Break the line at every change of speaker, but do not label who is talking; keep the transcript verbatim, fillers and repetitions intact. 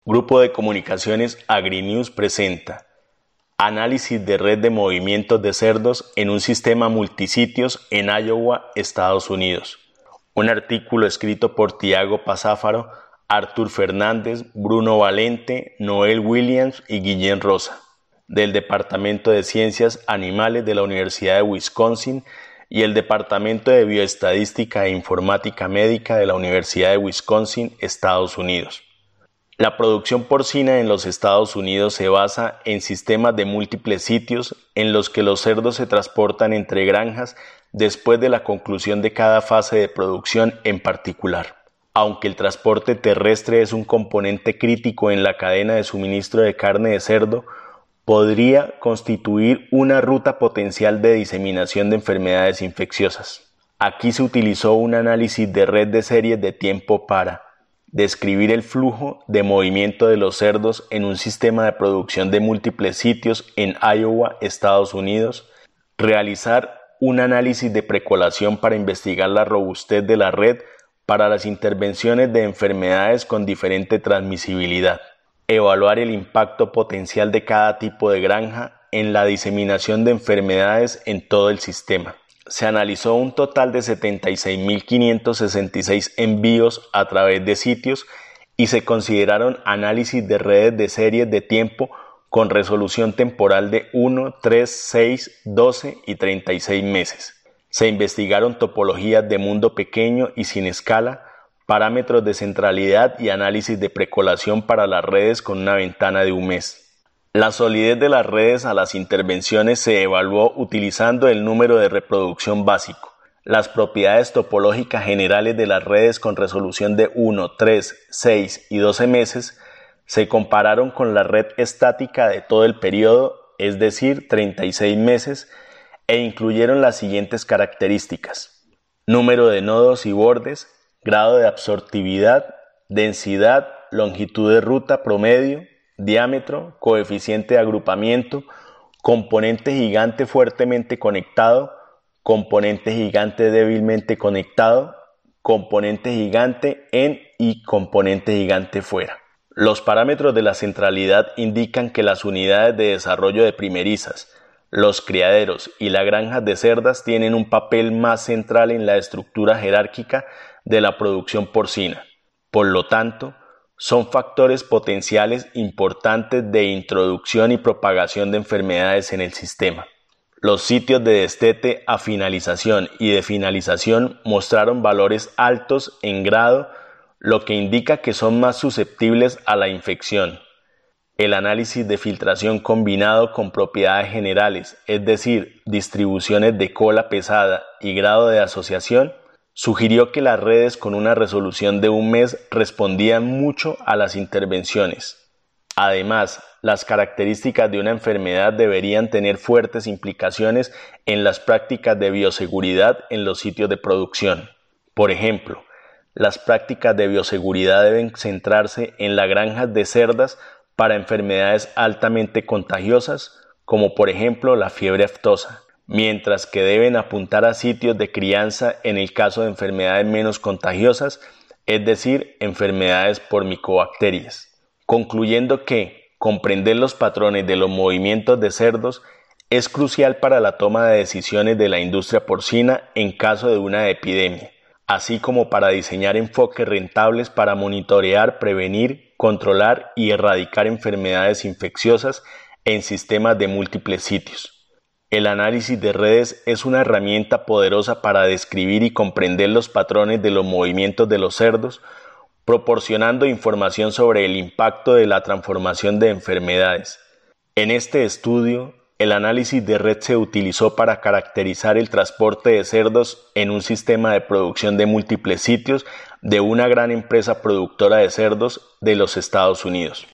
Grupo de Comunicaciones AgriNews presenta Análisis de red de movimientos de cerdos en un sistema multisitios en Iowa, Estados Unidos. Un artículo escrito por Tiago Pazáfaro, Artur Fernández, Bruno Valente, Noel Williams y Guillén Rosa, del Departamento de Ciencias Animales de la Universidad de Wisconsin y el Departamento de Bioestadística e Informática Médica de la Universidad de Wisconsin, Estados Unidos. La producción porcina en los Estados Unidos se basa en sistemas de múltiples sitios en los que los cerdos se transportan entre granjas después de la conclusión de cada fase de producción en particular. Aunque el transporte terrestre es un componente crítico en la cadena de suministro de carne de cerdo, podría constituir una ruta potencial de diseminación de enfermedades infecciosas. Aquí se utilizó un análisis de red de series de tiempo para describir el flujo de movimiento de los cerdos en un sistema de producción de múltiples sitios en Iowa, Estados Unidos, realizar un análisis de precolación para investigar la robustez de la red para las intervenciones de enfermedades con diferente transmisibilidad, evaluar el impacto potencial de cada tipo de granja en la diseminación de enfermedades en todo el sistema. Se analizó un total de setenta y seis mil quinientos sesenta y seis envíos a través de sitios y se consideraron análisis de redes de series de tiempo con resolución temporal de uno, tres, seis, doce y treinta y seis meses. Se investigaron topologías de mundo pequeño y sin escala, parámetros de centralidad y análisis de precolación para las redes con una ventana de un mes. La solidez de las redes a las intervenciones se evaluó utilizando el número de reproducción básico. Las propiedades topológicas generales de las redes con resolución de uno, tres, seis y doce meses se compararon con la red estática de todo el periodo, es decir, treinta y seis meses, e incluyeron las siguientes características: número de nodos y bordes, grado de absortividad, densidad, longitud de ruta promedio, diámetro, coeficiente de agrupamiento, componente gigante fuertemente conectado, componente gigante débilmente conectado, componente gigante en y componente gigante fuera. Los parámetros de la centralidad indican que las unidades de desarrollo de primerizas, los criaderos y las granjas de cerdas tienen un papel más central en la estructura jerárquica de la producción porcina. Por lo tanto, son factores potenciales importantes de introducción y propagación de enfermedades en el sistema. Los sitios de destete a finalización y de finalización mostraron valores altos en grado, lo que indica que son más susceptibles a la infección. El análisis de filtración combinado con propiedades generales, es decir, distribuciones de cola pesada y grado de asociación, sugirió que las redes con una resolución de un mes respondían mucho a las intervenciones. Además, las características de una enfermedad deberían tener fuertes implicaciones en las prácticas de bioseguridad en los sitios de producción. Por ejemplo, las prácticas de bioseguridad deben centrarse en las granjas de cerdas para enfermedades altamente contagiosas, como por ejemplo la fiebre aftosa, mientras que deben apuntar a sitios de crianza en el caso de enfermedades menos contagiosas, es decir, enfermedades por micobacterias. Concluyendo que comprender los patrones de los movimientos de cerdos es crucial para la toma de decisiones de la industria porcina en caso de una epidemia, así como para diseñar enfoques rentables para monitorear, prevenir, controlar y erradicar enfermedades infecciosas en sistemas de múltiples sitios. El análisis de redes es una herramienta poderosa para describir y comprender los patrones de los movimientos de los cerdos, proporcionando información sobre el impacto de la transformación de enfermedades. En este estudio, el análisis de red se utilizó para caracterizar el transporte de cerdos en un sistema de producción de múltiples sitios de una gran empresa productora de cerdos de los Estados Unidos.